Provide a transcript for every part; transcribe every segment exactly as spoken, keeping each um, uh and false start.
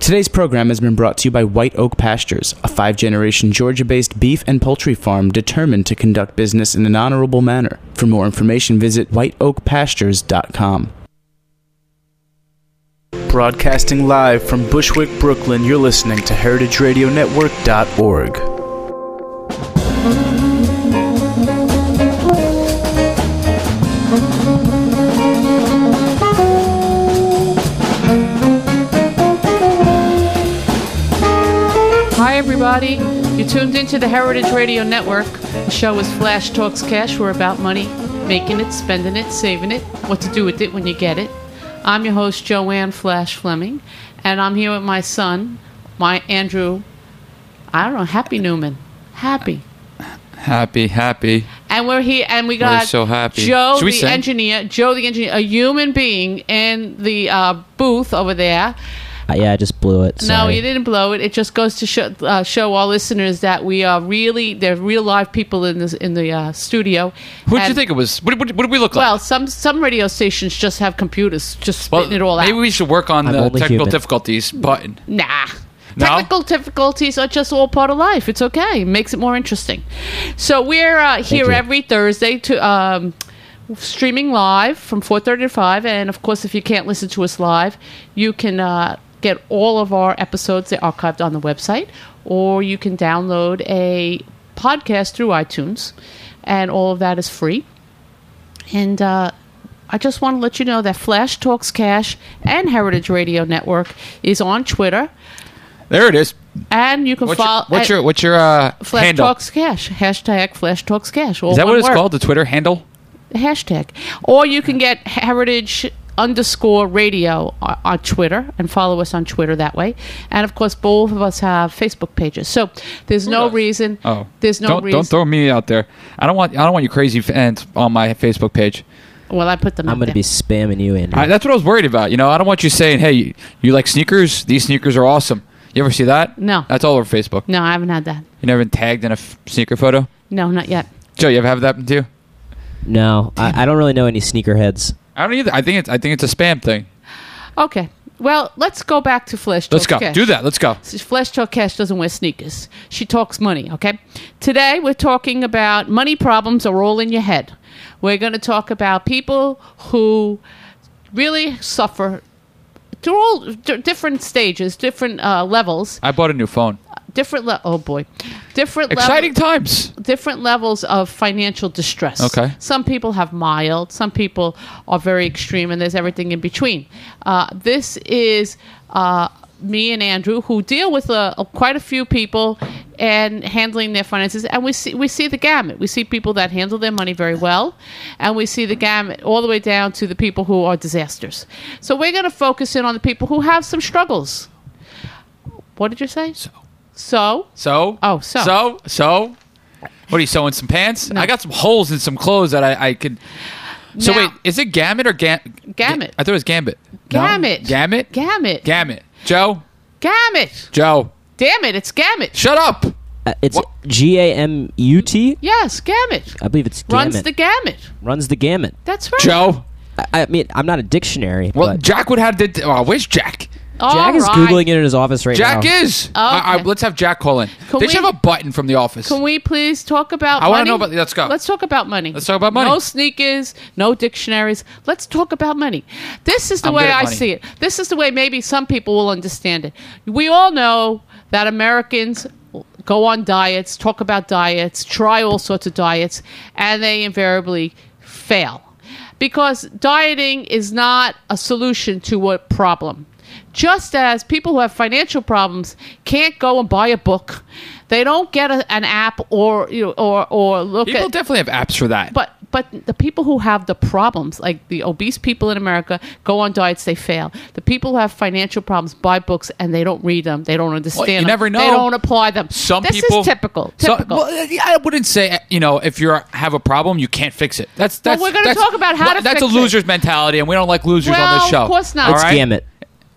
Today's program has been brought to you by White Oak Pastures, a five-generation Georgia-based beef and poultry farm determined to conduct business in an honorable manner. For more information, visit white oak pastures dot com. Broadcasting live from Bushwick, Brooklyn, you're listening to heritage radio network dot org. Hi, everybody. You tuned into the Heritage Radio Network. The show is Flash Talks Cash. We're about money, making it, spending it, saving it, what to do with it when you get it. I'm your host, Joanne Flash Fleming, and I'm here with my son, my Andrew, I don't know, Happy Newman. Happy. Happy, happy. And we're here, and we got we're so happy. Joe, Should we the sing? engineer, Joe, the engineer, a human being in the uh, booth over there. Uh, yeah, I just blew it. No, Sorry. you didn't blow it. It just goes to show, uh, show our listeners that we are really, they're real live people in this in the uh, studio. Who did And- you think it was? What, what, what did we look like? Well, some some radio stations just have computers just spitting Well, it all out. maybe we should work on I'm the only technical human. difficulties button. Nah. No? Technical difficulties are just all part of life. It's okay. It makes it more interesting. So we're uh, here you. every Thursday to um, streaming live from four thirty to five. And, of course, if you can't listen to us live, you can uh, get all of our episodes. They're archived on the website. Or you can download a podcast through iTunes. And all of that is free. And uh, I just want to let you know that Flash Talks Cash and Heritage Radio Network is on Twitter. There it is. And you can What's follow... your what's your, what's your uh, Flash handle? Talks Cash. Hashtag Flash Talks Cash. All Is that one what it's word. called? The Twitter handle? Hashtag. Or you can get Heritage underscore radio on, on Twitter and follow us on Twitter that way. And, of course, both of us have Facebook pages. So there's Who no does? reason... Oh, There's no don't reason... don't throw me out there. I don't want I don't want you crazy fans on my Facebook page. Well, I put them I'm up going to there. be spamming you, Andrew. I, that's what I was worried about. You know, I don't want you saying, "Hey, you, you like sneakers? These sneakers are awesome." You ever see that? No. That's all over Facebook. No, I haven't had that. You never been tagged in a f- sneaker photo? No, not yet. Joe, you ever have that happen to you? no, I, I don't really know any sneakerheads. I don't either. I think it's I think it's a spam thing. Okay. Well, let's go back to Flash Let's Talks go. Cash. Do that. Let's go. Flash Talk Cash doesn't wear sneakers. She talks money, okay? Today we're talking about money problems are all in your head. We're going to talk about people who really suffer through all d- different stages, different uh, levels, I bought a new phone. different le- oh boy, different Exciting level- times. different levels of financial distress. Okay. Some people have mild, some people are very extreme, and there's everything in between. Uh, this is uh, me and Andrew, who deal with uh, quite a few people and handling their finances, and we see we see the gamut. We see people that handle their money very well, and we see the gamut all the way down to the people who are disasters. So we're going to focus in on the people who have some struggles. What did you say? So. So? So? Oh, so. So? So? What are you sewing some pants? No. I got some holes in some clothes that I, I could. So Now- wait, is it Gamut or Gam? Gamut. I thought it was Gambit. No? Gamut. Gamut. Gamut. Gamut. Joe. Gamut. Joe. Damn it, it's Gamut. Shut up. Uh, it's What? G A M U T? Yes, Gamut. I believe it's Runs gamut. the gamut. Runs the gamut. That's right. Joe. I, I mean, I'm not a dictionary, Well, but Jack would have did. Oh, where's Jack? All Jack is right. Googling it in his office right Jack now. is. Oh, I- I- okay. let's have Jack call in. Can they we- should have a button from the office. Can we please talk about I money? wanna know about- let's go. Let's talk about money. Let's talk about money. No sneakers, no dictionaries. Let's talk about money. This is the I'm way good at I money. see it. This is the way maybe some people will understand it. We all know that Americans go on diets, talk about diets, try all sorts of diets, and they invariably fail. Because dieting is not a solution to a problem. Just as people who have financial problems can't go and buy a book, they don't get a, an app or you know, or or look People at. definitely have apps for that. But but the people who have the problems, like the obese people in America, go on diets, they fail. The people who have financial problems buy books and they don't read them, they don't understand you them, never know. they don't apply them. Some this people is typical. So- Typical. well, yeah, I wouldn't say you know if you have a problem you can't fix it. That's Well, that's. we're gonna that's- talk about how to That's fix a it. loser's mentality, and we don't like losers Well, on this show. of course not. All It's right? gamut.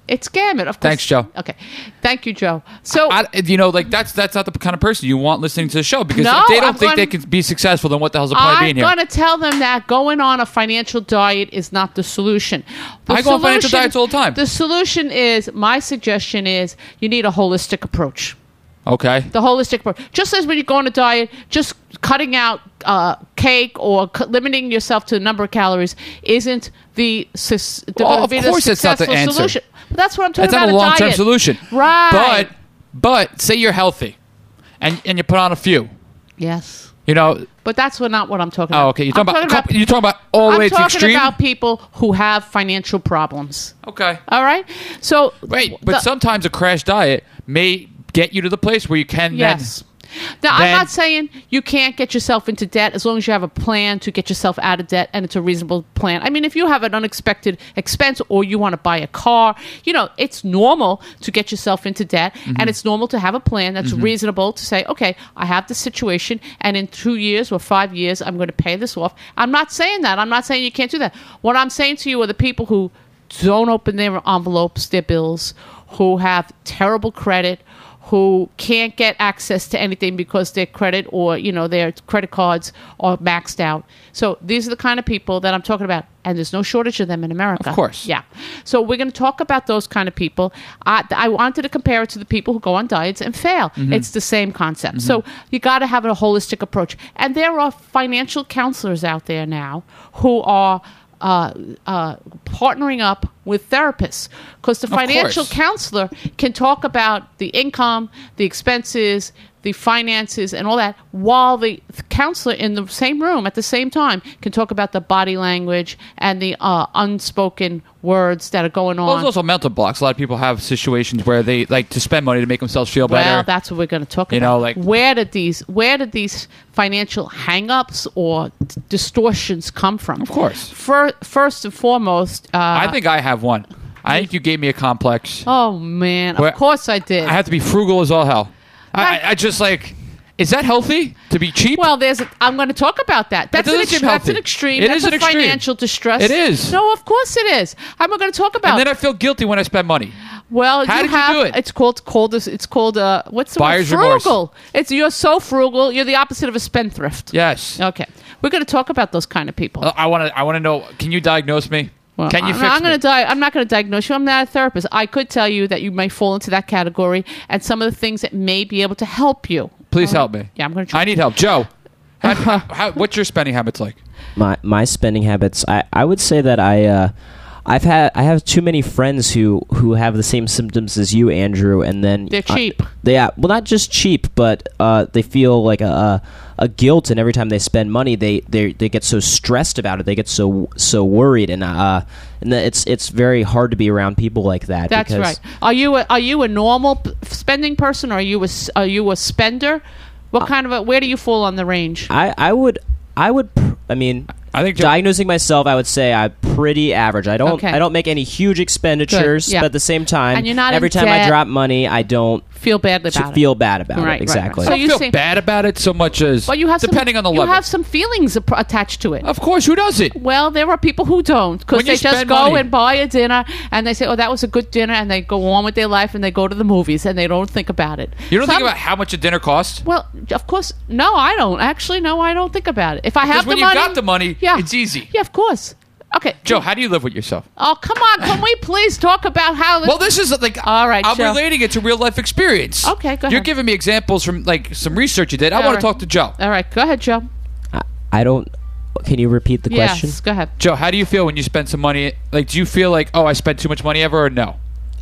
It's gamut, of course. Thanks, Joe. Okay, thank you, Joe. So I, you know, like that's that's not the kind of person you want listening to the show because No, if they don't I'm think gonna- they can be successful, then what the hell's the point of I'm being here? going to tell them that going on a financial diet is not the solution. The I go on financial solution- diets all the time. The solution is, my suggestion is, you need a holistic approach. Okay. The holistic approach. Just as when you go on a diet, just cutting out uh, cake or c- limiting yourself to the number of calories isn't the, sus- the, Well, of be the course it's not the successful answer. solution. But that's what I'm talking That's about. not a long-term diet. solution. Right. But but say you're healthy, and and you put on a few. Yes. You know. But that's what, not what I'm talking Oh, about. okay. You're talking, I'm about, couple, you're talking about all the I'm way to talking extreme. about people who have financial problems. Okay. All right? So Wait, but the- sometimes a crash diet may get you to the place where you can Yes. Now, then- I'm not saying you can't get yourself into debt as long as you have a plan to get yourself out of debt and it's a reasonable plan. I mean, if you have an unexpected expense or you want to buy a car, you know, it's normal to get yourself into debt Mm-hmm. and it's normal to have a plan that's reasonable to say, okay, I have this situation and in two years or five years, I'm going to pay this off. I'm not saying that. I'm not saying you can't do that. What I'm saying to you are the people who don't open their envelopes, their bills, who have terrible credit, who can't get access to anything because their credit or, you know, their credit cards are maxed out. So these are the kind of people that I'm talking about. And there's no shortage of them in America. Of course. Yeah. So we're going to talk about those kind of people. I, I wanted to compare it to the people who go on diets and fail. Mm-hmm. It's the same concept. So you got to have a holistic approach. And there are financial counselors out there now who are uh, uh, partnering up with therapists, because the financial course. counselor can talk about the income, the expenses, the finances, and all that, while the counselor in the same room at the same time can talk about the body language and the uh, unspoken words that are going Well, there's on. also mental blocks. A lot of people have situations where they like to spend money to make themselves feel Well, better. that's what we're going to talk You about. know, like- where did these where did these financial hang-ups or d- distortions come from? Of course. Fir- first and foremost, uh, I think I have one. I think you gave me a complex. Oh man, Where- of course I did. I have to be frugal as all hell. I, Right. I, I just like, is that healthy to be cheap? Well, there's. A, I'm going to talk about that. That's an, doesn't ex- seem that's an healthy. extreme. It that's is a an extreme. financial distress. It is. No, of course it is. I'm going to talk about. and then I feel guilty when I spend money. well, How you did you have. do it? It's called called. this- It's called. Uh, what's the Buyer's word? remorse. Frugal. It's you're so frugal. You're the opposite of a spendthrift. Yes. Okay, we're going to talk about those kind of people. Uh, I want to. I want to know. Can you diagnose me? Well, Can you I'm, fix I'm me? going to di- I'm not going to diagnose you. I'm not a therapist. I could tell you that you may fall into that category and some of the things that may be able to help you. Please All right? help me. Yeah, I'm going to try. I need help, Joe. How, how, what's your spending habits like? my my spending habits, I, I would say that I uh, I've had I have too many friends who, who have the same symptoms as you, Andrew, and then They're uh, cheap. they uh, well, not just cheap, but uh, they feel like a, a a guilt, and every time they spend money, they, they they get so stressed about it. They get so so worried, and uh, and it's it's very hard to be around people like that. That's because right. Are you a, are you a normal p- spending person? Or are you a s- are you a spender? What kind of a, where do you fall on the range? I I would I would pr- I mean. I think Joe, Diagnosing myself, I would say I'm pretty average. I don't Okay. I don't make any huge expenditures, Good, yeah. but at the same time, And you're not every in time I debt. drop money, I don't Feel badly to about it. feel bad about Right, it. right, Exactly. I So don't you feel say- bad about it so much as Well, you have depending some, on the you level. have some feelings ap- attached to it. Of course, who does it? Well, there are people who don't, because When you they just spend go money- and buy a dinner and they say, "Oh, that was a good dinner," and they go on with their life and they go to the movies and they don't think about it. You don't Some- think about how much a dinner costs? Well, of course, no, I don't. Actually, no, I don't think about it. If I have Because the when you money, got the money, yeah, it's easy. Yeah, of course. Okay, Joe, how do you live with yourself? Oh, come on! Can we please talk about how? Well, this is like All right, I'm Joe. relating it to real life experience. Okay, go You're ahead. giving me examples from like some research you did. I All want right. to talk to Joe. All right, go ahead, Joe. I, I don't. Can you repeat the question? Yes, go ahead. Joe, how do you feel when you spend some money? Like, do you feel like, oh, I spent too much money ever, or no?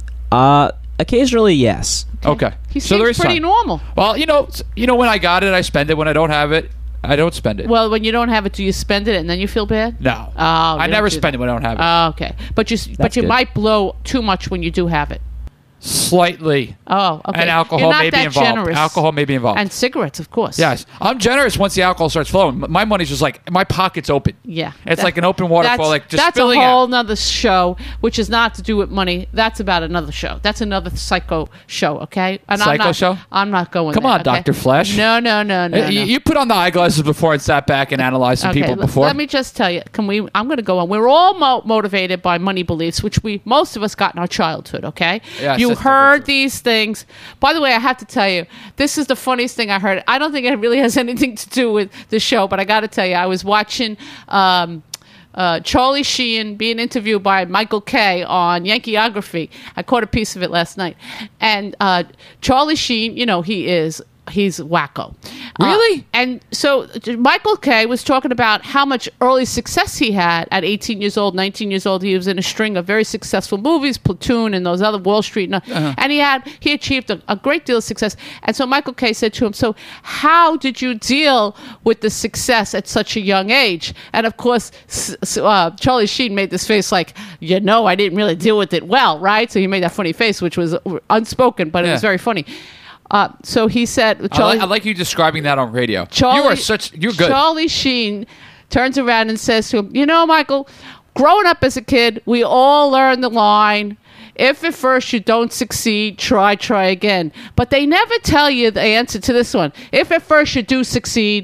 Uh, occasionally, yes. Okay, He so there seems is pretty some. normal. Well, you know, s- you know, when I got it, I spend it. When I don't have it, I don't spend it. Well, when you don't have it, do you spend it and then you feel bad? no, Oh, I you never don't do spend it when I don't have it. Oh, okay, but you s- but you good. might blow too much when you do have it. slightly. Oh, okay. And alcohol You're not may be that involved. generous. Alcohol may be involved. And cigarettes, of course. Yes, I'm generous once the alcohol starts flowing. M- My money's just like my pocket's open. Yeah. It's That- like an open waterfall, that's- like just That's a spilling whole out. nother show, which is not to do with money. That's about another show. That's another psycho show, okay? And I'm Psycho not, show? I'm not going Come there, on, okay? Doctor Flesh. No, no, no, no, Uh, no. you, you put on the eyeglasses before and sat back and analyzed some Okay, people let- before. Let me just tell you. Can we? I'm going to go on. We're all mo- motivated by money beliefs, which we most of us got in our childhood. Okay. Yes, you that's heard different. these things. By the way, I have to tell you, this is the funniest thing I heard. I don't think it really has anything to do with the show, but I got to tell you, I was watching. Um, Uh, Charlie Sheen being interviewed by Michael Kay on Yankeeography. I caught a piece of it last night. And uh, Charlie Sheen, you know, he is, he's wacko. Really? Uh, and so uh, Michael Kay was talking about how much early success he had at eighteen years old, nineteen years old. He was in a string of very successful movies, Platoon and those other Wall Street. And, Uh-huh. and he had, he achieved a, a great deal of success. And so Michael Kay said to him, so how did you deal with the success at such a young age? And of course, s- s- uh, Charlie Sheen made this face like, you know, I didn't really deal with it well, right? So he made that funny face, which was unspoken, but it Yeah. was very funny. Uh, so he said, I, Charlie, like, I like you describing that on radio. Charlie, you are such. You're good. Charlie Sheen turns around and says to him, you know, Michael, growing up as a kid, we all learned the line, if at first you don't succeed, try, try again. But they never tell you the answer to this one. If at first you do succeed,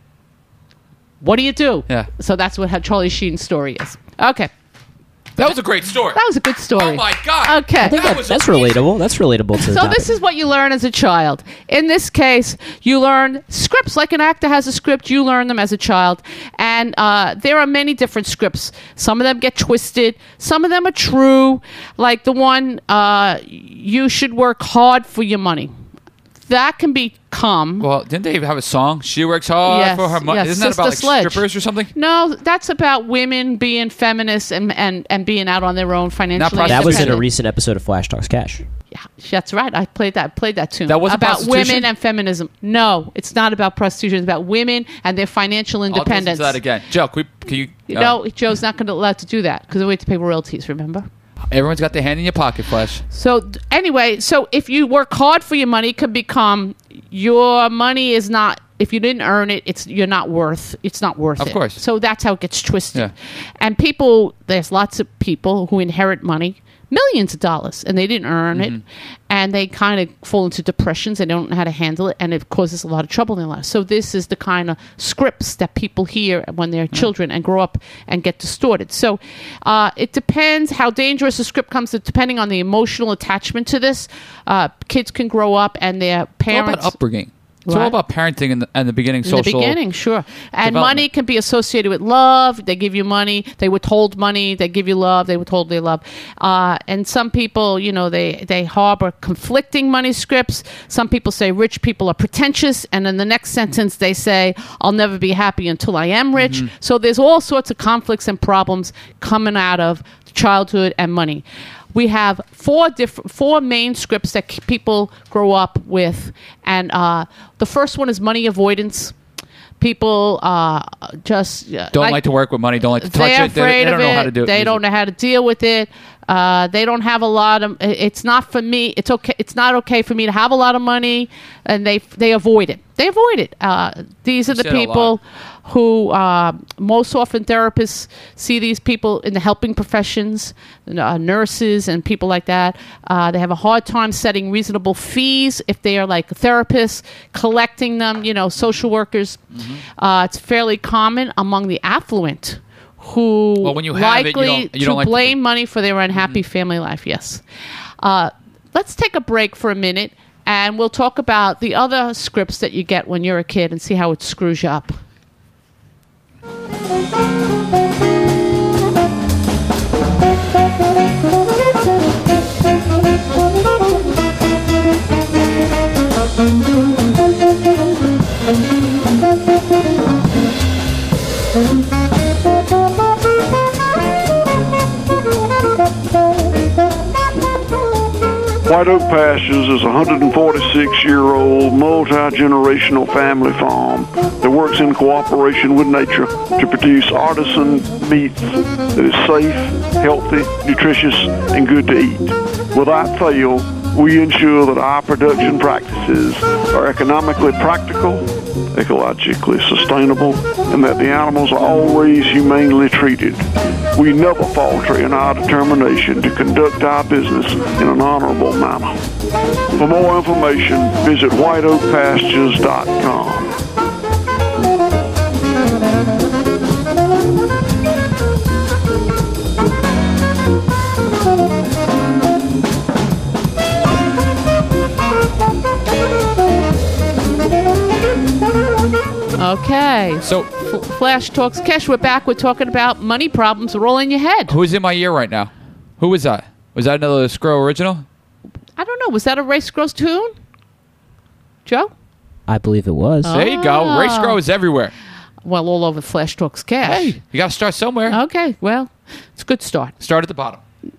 what do you do? Yeah. So that's what Charlie Sheen's story is. Okay. That was a great story. That was a good story. Oh my God. Okay. I think That that, was that's amazing. relatable. That's relatable to the So topic. this is what you learn as a child. In this case, you learn scripts. Like an actor has a script, you learn them as a child. And uh, there are many different scripts. Some of them get twisted. Some of them are true. Like the one, uh, you should work hard for your money. That can become... Well, didn't they have a song? She works hard Yes, for her money. yes, Isn't that Sister about like Sledge. strippers or something? No, that's about women being feminists and, and, and being out on their own financially. prostitution. that was in a independent. recent episode of Flash Talks Cash. Yeah, that's right. I played that. Played that tune. That wasn't about prostitution? women and feminism. No, it's not about prostitution. It's about women and their financial I'll listen independence. to that again. Joe, can, we, can you... You uh, know, Joe's not going to allow to do that because we have to pay royalties. Remember. everyone's got their hand in your pocket, Flash. So d- anyway, so if you work hard for your money, it could become your money is not. If you didn't earn it, it's you're not worth. It's not worth Of it. course. So that's how it gets twisted. Yeah. And people, there's lots of people who inherit money, millions of dollars, and they didn't earn Mm-hmm. it, and they kind of fall into depressions. They don't know how to handle it, and it causes a lot of trouble in their life. So this is the kind of scripts that people hear when they're children and grow up and get distorted. So uh, it depends how dangerous a script comes, depending on the emotional attachment to this. Uh, kids can grow up and their It's all parents. about upbringing. It's all What? about parenting in the, in the beginning, In social... the beginning, sure. And development. money can be associated with love. They give you money. They withhold money. They give you love. They withhold their love. Uh, and some people, you know, they, they harbor conflicting money scripts. Some people say rich people are pretentious. And in the next sentence, they say, I'll never be happy until I am rich. Mm-hmm. So there's all sorts of conflicts and problems coming out of childhood and money. We have four different, four main scripts that k- people grow up with, and uh, the first one is money avoidance. People uh, just uh, Don't like, to work with money. Don't like to touch they're it. They, afraid they don't of know it. how to do it. They use don't it. know how to deal with it. Uh, they don't have a lot of. It's not for me. It's okay. It's not okay for me to have a lot of money, and they they avoid it. They avoid it. Uh, these are You the said a people lot. who uh, most often therapists see these people in the helping professions, uh, nurses and people like that. Uh, they have a hard time setting reasonable fees if they are like therapists, collecting them. You know, social workers. Mm-hmm. Uh, it's fairly common among the affluent who Well, when you have it, you likely don't- you to don't like to blame be- money for their unhappy Mm-hmm. family life. Yes. Uh, let's take a break for a minute, and we'll talk about the other scripts that you get when you're a kid and see how it screws you up. White Oak Pastures is a one hundred forty-six year old multi-generational family farm that works in cooperation with nature to produce artisan meats that is safe, healthy, nutritious, and good to eat. Without fail, We ensure that our production practices are economically practical, ecologically sustainable, and that the animals are always humanely treated. We never falter in our determination to conduct our business in an honorable manner. For more information, visit white oak pastures dot com. Okay. So, F- Flash Talks Cash. We're back. We're talking about money problems are all in your head. who's in my ear right now? Who was that? Was that another Skro original? I don't know. Was that a Race Gross tune? Joe? I believe it was. There you go. Oh. Ray Skro is everywhere. Well, all over Flash Talks Cash. Hey, you got to start somewhere. Okay. Well, it's a good start. Start at the bottom.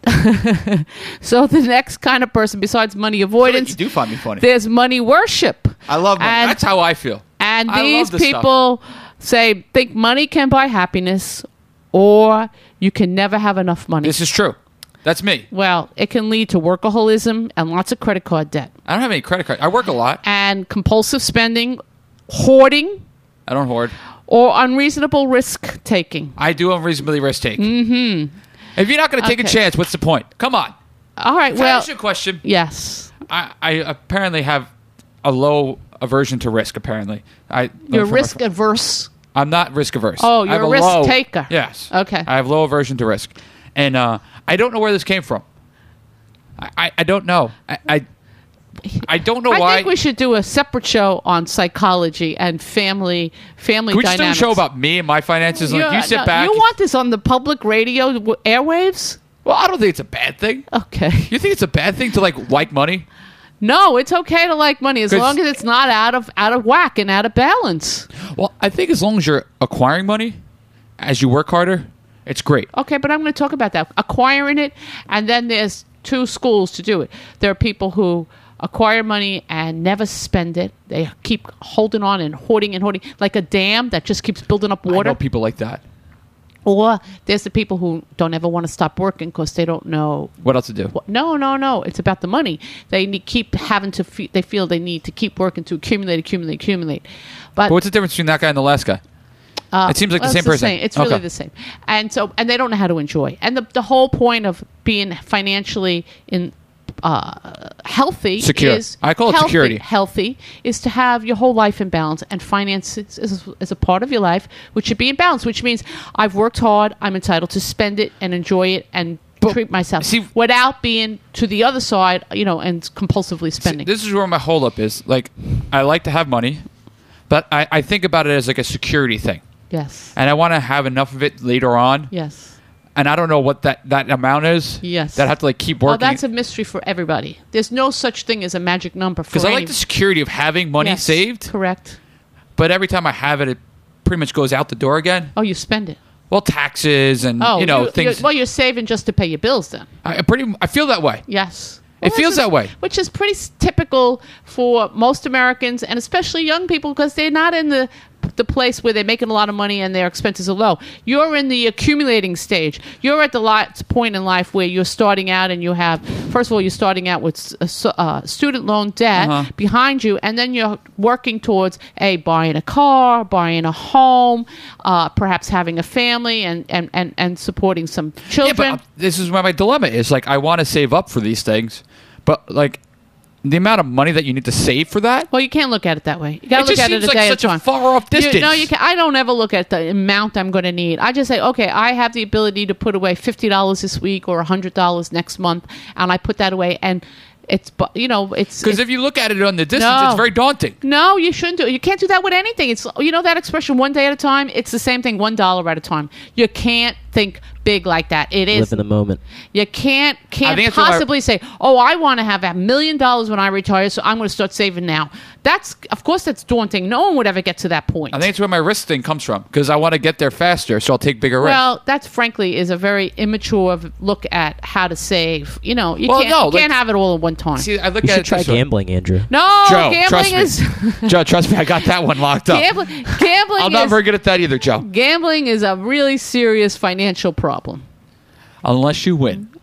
So the next kind of person, besides money avoidance, You do find me funny. there's money worship. I love money. And- That's how I feel. And I these love this people say think money can buy happiness or you can never have enough money. This is true. That's me. Well, it can lead to workaholism and lots of credit card debt I don't have any credit card. I work a lot. and compulsive spending, hoarding, I don't hoard. or unreasonable risk taking. I do unreasonably risk take. Mm-hmm. If you're not going to take Okay. a chance, what's the point? Come on. All right, Can I well, ask you a question? yes. I, I apparently have a low aversion to risk, apparently. I You're from my risk fr- adverse. I'm not risk averse. Oh, I you're have a risk low- taker. Yes. Okay. I have low aversion to risk. And uh, I don't know where this came from. I, I, I don't know. I, I I don't know I why. think we should do a separate show on psychology and family family Can we just do a dynamics. show about me and my finances? Like, You're- you sit no, back. You want this on the public radio w- airwaves? well, I don't think it's a bad thing. Okay. You think it's a bad thing to like like money? No, it's okay to like money as 'Cause- long as it's not out of out of whack and out of balance. Well, I think as long as you're acquiring money, as you work harder, it's great. Okay, but I'm going to talk about that. Acquiring it, and then there's two schools to do it. There are people who acquire money and never spend it. They keep holding on and hoarding and hoarding, like a dam that just keeps building up I water. know people like that. Or there's the people who don't ever want to stop working because they don't know. What else to do? What, no, no, no. It's about the money. They need, keep having to. Fe- they feel they need to keep working to accumulate, accumulate, accumulate. But But what's the difference between that guy and the last guy? Uh, It seems like the well, same it's person. It's really Okay. the same. And so, and they don't know how to enjoy. And the the whole point of being financially in uh, healthy Secure. is I call it healthy, security. Healthy is to have your whole life in balance, and finances is, is a part of your life which should be in balance. Which means I've worked hard. I'm entitled to spend it and enjoy it and But, treat myself see- without being to the other side, you know, and compulsively spending. This is where my holdup is. Like, I like to have money, but I, I think about it as like a security thing. yes. And I want to have enough of it later on. Yes. And I don't know what that, that amount is. Yes. That I have to like keep Oh, working. that's a mystery for everybody. There's no such thing as a magic number for Because I any- like the security of having money Yes, saved, Correct. but every time I have it, it pretty much goes out the door again. Oh, you spend it. Well, taxes and Oh, you know you- things. you're- well, you're saving just to pay your bills then. I I pretty. I feel that way. Yes. It Well, feels that's that way. Which is pretty s- typical for most Americans and especially young people because they're not in the the place where they're making a lot of money and their expenses are low. You're in the accumulating stage. You're at the li- point in life where you're starting out and you have, first of all, you're starting out with s- a s- uh, student loan debt Uh-huh. behind you, and then you're working towards a buying a car, buying a home, uh, perhaps having a family, and, and, and, and supporting some Yeah, children. but uh, this is where my dilemma is. Like, I want to save up for these things, but like the amount of money that you need to save for that. Well, you can't look at it that way. You got It to look just at it seems a like day such at a a time. far-off You- distance. no, you can. I don't ever look at the amount I'm going to need. I just say, okay, I have the ability to put away fifty dollars this week or a hundred dollars next month, and I put that away, and it's bu- you know it's Because it's- if you look at it on the distance, No. it's very daunting. no, you shouldn't do it. You can't do that with anything. It's you know that expression, one day at a time. It's the same thing, one dollar at a time. You can't think big like that. It is Live in the moment. You can't can't think that's what I- possibly say, "Oh, I want to have a million dollars when I retire, so I'm going to start saving now." That's of course that's daunting. No one would ever get to that point. I think it's where my risk thing comes from because I want to get there faster, so I'll take bigger risks. well, that frankly is a very immature look at how to save. You know, you Well, can't, no, you can't like- have it all at one time. See, I look You at should it try this way. gambling, Andrew. no, Joe, gambling trust is me. Joe, trust me, I got that one locked up. gambling. Gambling I'm not is very good at that either, Joe. gambling is a really serious financial problem. Unless you win.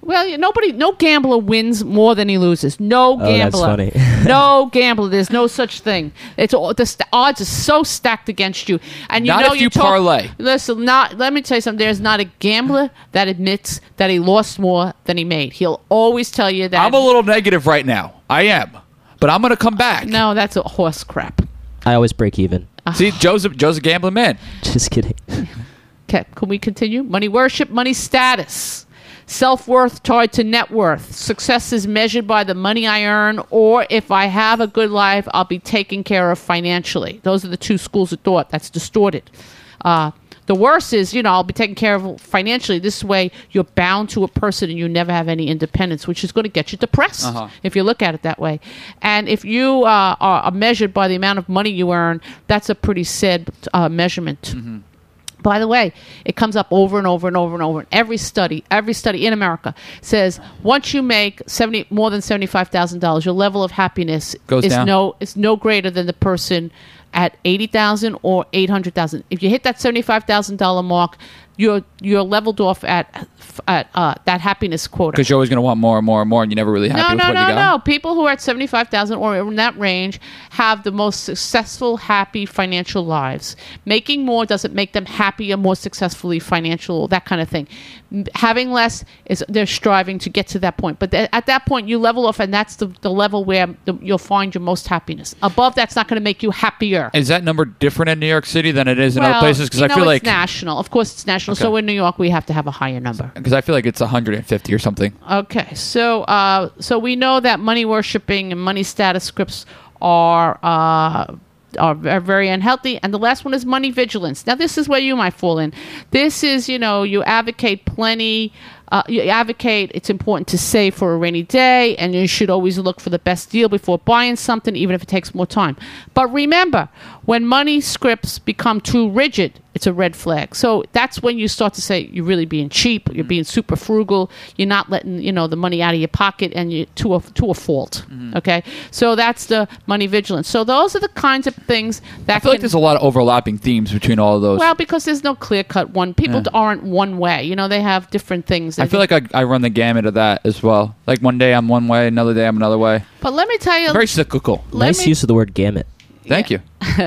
Well, yeah, nobody, no gambler wins more than he loses. No Oh, that's gambler. funny. No gambler. There's no such thing. It's all, the st- odds are so stacked against you. And you Not know if you talk- parlay. Listen, not. Let me tell you something. There's not a gambler that admits that he lost more than he made. He'll always tell you that. I'm a little negative right now. I am. But I'm going to come back. No, that's a horse crap. I always break even. See, Joe's a, Joe's a gambling man. Just kidding. Okay, can we continue? Money worship, money status. Self-worth tied to net worth. Success is measured by the money I earn, or if I have a good life, I'll be taken care of financially. Those are the two schools of thought. That's distorted. Uh, the worst is, you know, I'll be taken care of financially. This way, you're bound to a person and you never have any independence, which is going to get you depressed Uh-huh. if you look at it that way. And if you uh, are measured by the amount of money you earn, that's a pretty sad uh, measurement. Mm-hmm. By the way, it comes up over and over and over and over. And every study, every study in America says once you make seventy more than seventy-five thousand dollars, your level of happiness Goes is down. no is no greater than the person at eighty thousand or eight hundred thousand. If you hit that seventy-five thousand dollar mark, you're you're leveled off at at uh, that happiness quota. Because you're always going to want more and more and more, and you're never really happy No, with no, what no, you got. no. People who are at seventy-five thousand or in that range have the most successful, happy financial lives. Making more doesn't make them happier, more successfully financial, that kind of thing. M- Having less is they're striving to get to that point. But th- at that point, you level off, and that's the, the level where the, you'll find your most happiness. Above, that's not going to make you happier. Is that number different in New York City than it is in Well, other places? Because you I know, feel it's like national. Of course, it's national. Okay. So in New York, we have to have a higher number. because I feel like it's one hundred fifty or something. Okay, so uh, so we know that money worshiping and money status scripts are uh, are ve- very unhealthy. And the last one is money vigilance. Now, this is where you might fall in. This is, you know, you advocate plenty. Uh, you advocate it's important to save for a rainy day, and you should always look for the best deal before buying something, even if it takes more time. But remember, when money scripts become too rigid, it's a red flag. So that's when you start to say you're really being cheap, you're being super frugal, you're not letting, you know, the money out of your pocket, and you to a to a fault. Okay, so that's the money vigilance. So those are the kinds of things that I feel can, like there's a lot of overlapping themes between all of those. well, because there's no clear cut one. People Yeah. aren't one way. You know, they have different things. I feel like I, I run the gamut of that as well. Like one day I'm one way, another day I'm another way. But let me tell you, Very cyclical. let Nice me- use of the word gamut. Thank you.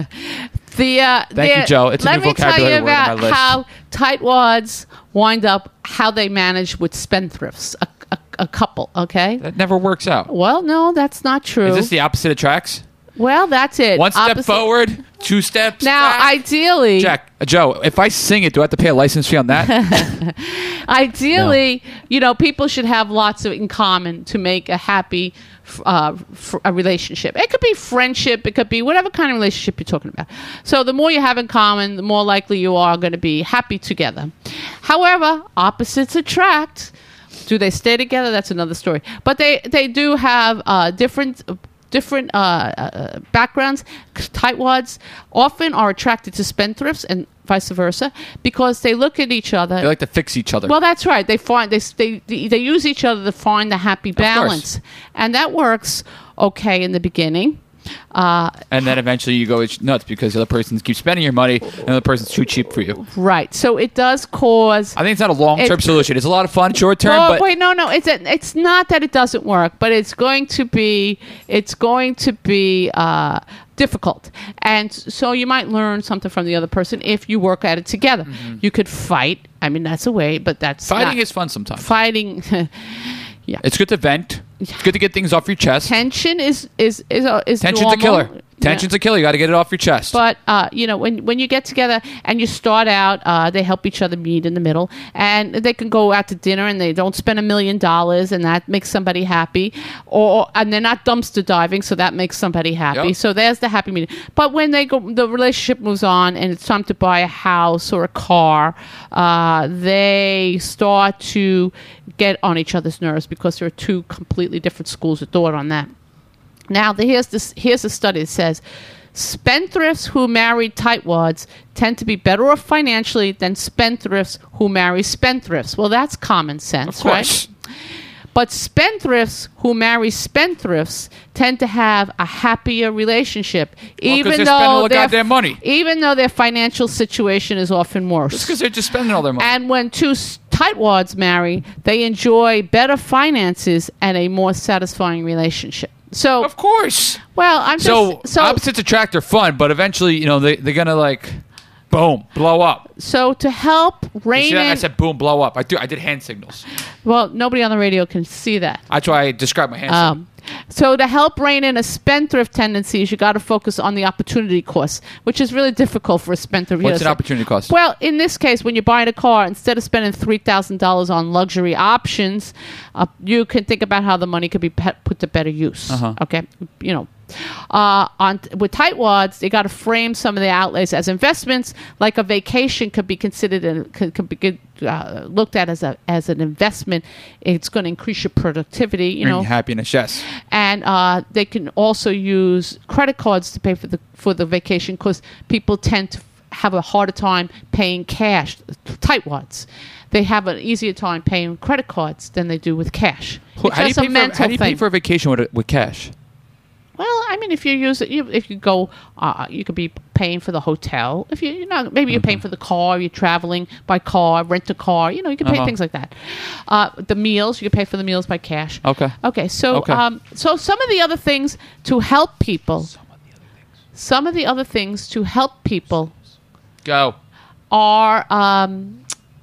The uh, Thank you, the- Joe. It's a let new me tell vocabulary you word on my about list. how tightwads wind up, how they manage with spendthrifts, a, a, a couple. Okay. That never works out. Well, no, that's not true. Is this the opposite of tracks? well, that's it. One step Opposite- forward, two steps Now, back. ideally, Jack, uh, Joe, if I sing it, do I have to pay a license fee on that? ideally, you know, people should have lots of in common to make a happy f- uh, f- a relationship. It could be friendship. It could be whatever kind of relationship you're talking about. So the more you have in common, the more likely you are going to be happy together. However, opposites attract. Do they stay together? That's another story. But they, they do have uh, different different uh, uh, backgrounds. Tightwads often are attracted to spendthrifts and vice versa because they look at each other. They like to fix each other. Well, that's right. They find they they they use each other to find the happy balance, and that works okay in the beginning. Uh, and then eventually you go it's nuts because the other person keeps spending your money and the other person's too cheap for you. right. So it does cause. I think it's not a long-term It- solution. It's a lot of fun short term, Well, but wait, no, no. It's a, it's not that it doesn't work, but it's going to be it's going to be uh, difficult, and so you might learn something from the other person if you work at it together. You could fight. I mean, that's a way, but that's fighting not, is fun sometimes. fighting. It's good to vent. It's good to get things off your chest. Tension is is is uh, is Tension's a normal. killer. Tension's a killer. You got to get it off your chest. But uh, you know, when when you get together and you start out, uh, they help each other meet in the middle, and they can go out to dinner and they don't spend a million dollars, and that makes somebody happy. Or and they're not dumpster diving, so that makes somebody happy. Yep. So there's the happy meeting. But when they go, the relationship moves on, and it's time to buy a house or a car, uh, they start to get on each other's nerves because there are two completely different schools of thought on that. Now, the, here's this. Here's a study that says spendthrifts who marry tightwads tend to be better off financially than spendthrifts who marry spendthrifts. Well, that's common sense, Of course. right? But spendthrifts who marry spendthrifts tend to have a happier relationship, Well, 'cause even they're spending all though the their goddamn money. even though their financial situation is often Just worse. because they're just spending all their money. And when two s- tightwads marry, they enjoy better finances and a more satisfying relationship. So, Of course. well, I'm So, just so opposites attract are fun, but eventually, you know, they, they're going to, like, boom, blow up. so to help You rein see that? I in. said boom, blow up. I do. I did hand signals. Well, nobody on the radio can see that. That's why I described my hand signal. Um, so to help rein in a spendthrift tendencies, you got to focus on the opportunity cost, which is really difficult for a spendthrift. You What's know, an so- opportunity cost? Well, in this case, when you're buying a car, instead of spending three thousand dollars on luxury options, uh, you can think about how the money could be pe- put to better use. Uh-huh. Okay, you know. Uh, on with tightwads, they got to frame some of the outlays as investments. Like a vacation could be considered and could, could be good, uh, looked at as a as an investment. It's going to increase your productivity. You Bring know, happiness, yes. and uh, they can also use credit cards to pay for the for the vacation because people tend to have a harder time paying cash. Tightwads, they have an easier time paying credit cards than they do with cash. Who- It's How do you, just a pay for, mental how do you pay thing. for a vacation with, with cash? Well, I mean, if you use it, you, if you go, uh, you could be paying for the hotel. If you, you know, maybe you're paying for the car. You're traveling by car, rent a car. You know, you can pay Uh-huh. things like that. Uh, the meals, you can pay for the meals by cash. Okay. Okay. So, Okay. um, so some of the other things to help people. Some of the other things to help people Go. are um,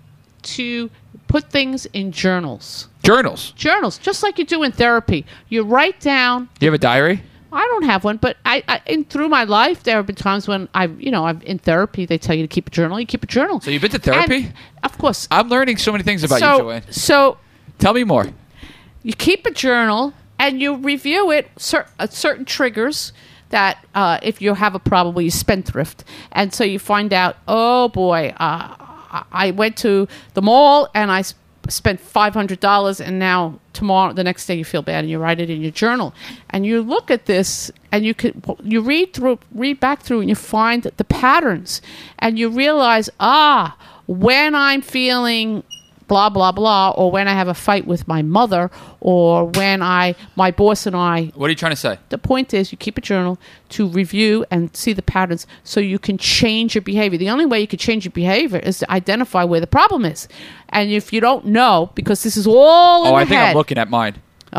to put things in journals. Journals. Journals, just like you do in therapy. You write down. Do you have a diary? I don't have one, but I, I in through my life there have been times when I've you know I'm in therapy. They tell you to keep a journal. You keep a journal. So you've been to therapy? And, of course. I'm learning so many things about so, you, Joanne. So Tell me more. you keep a journal and you review it. Cer- uh, certain triggers that uh, if you have a problem where you spendthrift, and so you find out, oh boy, uh, I- I went to the mall and I sp- spent five hundred dollars, and now tomorrow, the next day, you feel bad, and you write it in your journal, and you look at this, and you could you read through, read back through, and you find the patterns, and you realize, ah, when I'm feeling blah blah blah, or when I have a fight with my mother, or when I my boss and I. What are you trying to say? The point is, you keep a journal to review and see the patterns, so you can change your behavior. The only way you can change your behavior is to identify where the problem is, and if you don't know, because this is all in Oh, the I think head, I'm looking at mine.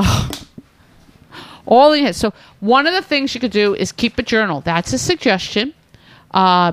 all in your head. So one of the things you could do is keep a journal. That's a suggestion. Uh,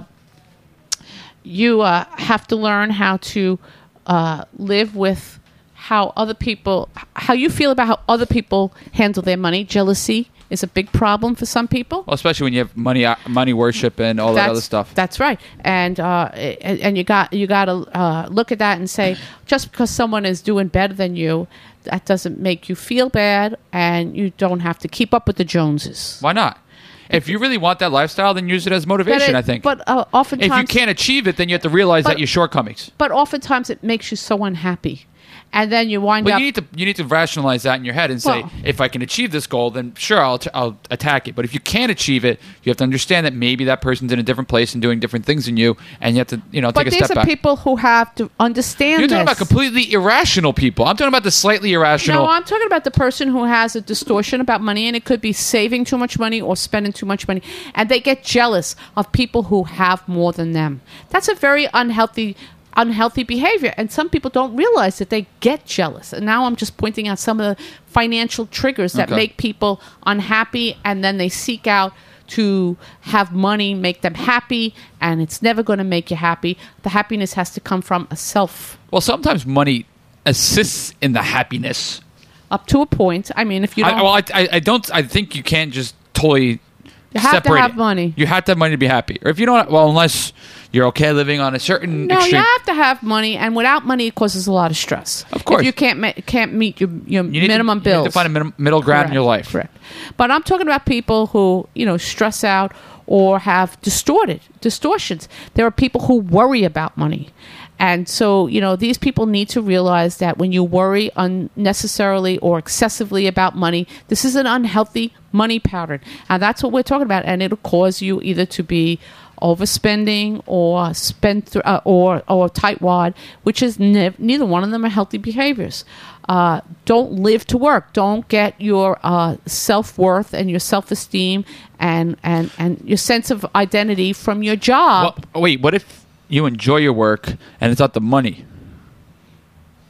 you uh, have to learn how to uh, live with how other people, how you feel about how other people handle their money. Jealousy is a big problem for some people. Well, especially when you have money, uh, money worship, and all that That's- other stuff. That's right, and uh, and, and you got you got to uh, look at that and say, just because someone is doing better than you, that doesn't make you feel bad, and you don't have to keep up with the Joneses. Why not? If you really want that lifestyle, then use it as motivation. But it- I think. But uh, If oftentimes, you can't achieve it, then you have to realize But- that your shortcomings. but oftentimes it makes you so unhappy, and then you wind But up. you need to you need to rationalize that in your head and say, Well- if I can achieve this goal, then sure, I'll, t- I'll attack it. But if you can't achieve it, you have to understand that maybe that person's in a different place and doing different things than you, and you have to you know but take a these step are back. people who have to understand You're this. talking about completely irrational people. I'm talking about the slightly irrational. No, I'm talking about the person who has a distortion about money, and it could be saving too much money or spending too much money, and they get jealous of people who have more than them. That's a very unhealthy unhealthy behavior, and some people don't realize that they get jealous. And now I'm just pointing out some of the financial triggers that Okay. make people unhappy, and then they seek out to have money make them happy, and it's never going to make you happy. The happiness has to come from a self. Well, sometimes money assists in the happiness. Up to a point. I mean, if you don't, I, well, I, I, I don't. I think you can't just totally you have separate to have it. money. You have to have money to be happy, or if you don't, well, unless you're okay living on a certain No, extreme. you have to have money, and without money, it causes a lot of stress. Of course. if you can't ma- can't meet your your You need minimum to, bills. You need to find a middle, middle ground in your Correct, life. Correct. But I'm talking about people who you know stress out or have distorted distortions. There are people who worry about money. And so, you know, these people need to realize that when you worry unnecessarily or excessively about money, this is an unhealthy money pattern. And that's what we're talking about. And it'll cause you either to be overspending or spend th- uh, or or tightwad, which is ne- neither one of them are healthy behaviors. Uh, don't live to work. Don't get your uh, self-worth and your self-esteem and, and, and your sense of identity from your job. Well, wait. What if you enjoy your work and it's not the money?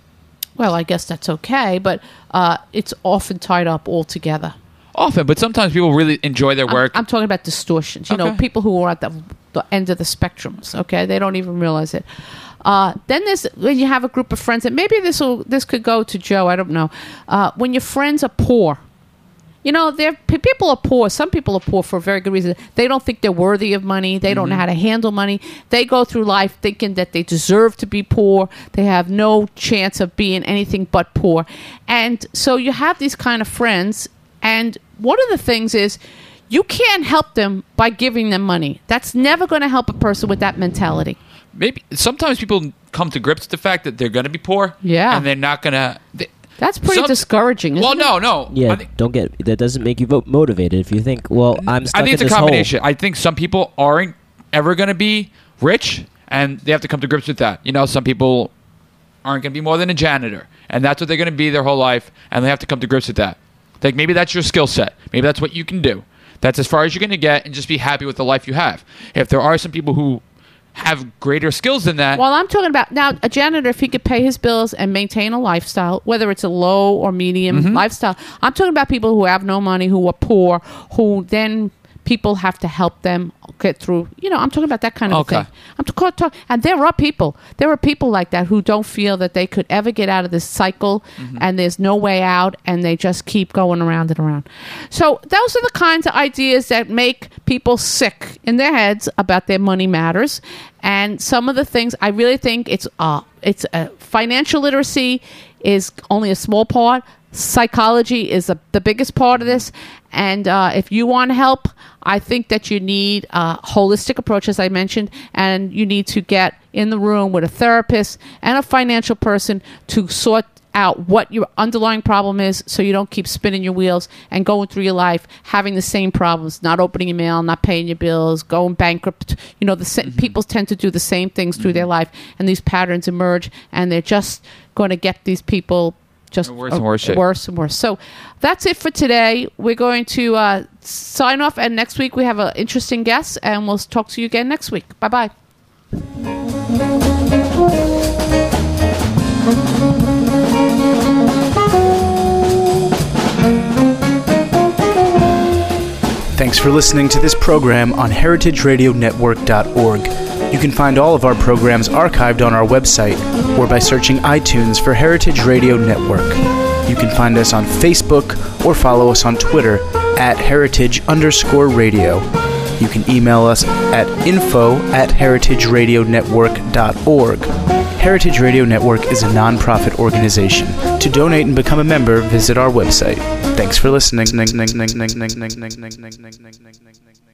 well, I guess that's okay, but uh, it's often tied up all together. Often, but sometimes people really enjoy their work. I'm, I'm talking about distortions. You know, Okay. people who are at the, the end of the spectrums. Okay, they don't even realize it. Uh, then there's when you have a group of friends, and maybe this will this could go to Joe. I don't know. Uh, when your friends are poor, you know, they're p- people are poor. Some people are poor for a very good reason. They don't think they're worthy of money. They don't know how to handle money. They go through life thinking that they deserve to be poor. They have no chance of being anything but poor. And so you have these kind of friends. And one of the things is you can't help them by giving them money. That's never going to help a person with that mentality. Maybe sometimes people come to grips with the fact that they're going to be poor. Yeah. And they're not going to. That's pretty Some- discouraging, isn't Well, it? no, no. Yeah, I think, don't get that. Doesn't make you vote motivated if you think, well, I'm stuck I think in it's a this combination. hole. I think some people aren't ever going to be rich, and they have to come to grips with that. You know, some people aren't going to be more than a janitor, and that's what they're going to be their whole life, and they have to come to grips with that. Like, maybe that's your skill set. Maybe that's what you can do. That's as far as you're going to get, and just be happy with the life you have. If there are some people who have greater skills than that, Well, I'm talking about now a janitor, if he could pay his bills and maintain a lifestyle, whether it's a low or medium Mm-hmm. lifestyle. I'm talking about people who have no money, who are poor, who then people have to help them get through. You know, I'm talking about that kind of Okay. thing. I'm talking, talk, and there are people, there are people like that who don't feel that they could ever get out of this cycle, Mm-hmm. and there's no way out, and they just keep going around and around. So those are the kinds of ideas that make people sick in their heads about their money matters. And some of the things I really think it's uh it's uh, financial literacy is only a small part. Psychology is a, the biggest part of this. And uh, if you want help, I think that you need a holistic approach, as I mentioned, and you need to get in the room with a therapist and a financial person to sort out what your underlying problem is, so you don't keep spinning your wheels and going through your life having the same problems, not opening your mail, not paying your bills, going bankrupt. You know, the sa- people tend to do the same things through their life, and these patterns emerge, and they're just going to get these people just Worse and worse shape. worse and worse. So that's it for today. We're going to uh, sign off, and next week we have an interesting guest, and we'll talk to you again next week. Bye bye. Thanks for listening to this program on heritage radio network dot org. You can find all of our programs archived on our website or by searching iTunes for Heritage Radio Network. You can find us on Facebook or follow us on Twitter at heritage underscore radio. You can email us at info at heritage radio network dot org. Heritage Radio Network is a nonprofit organization. To donate and become a member, visit our website. Thanks for listening.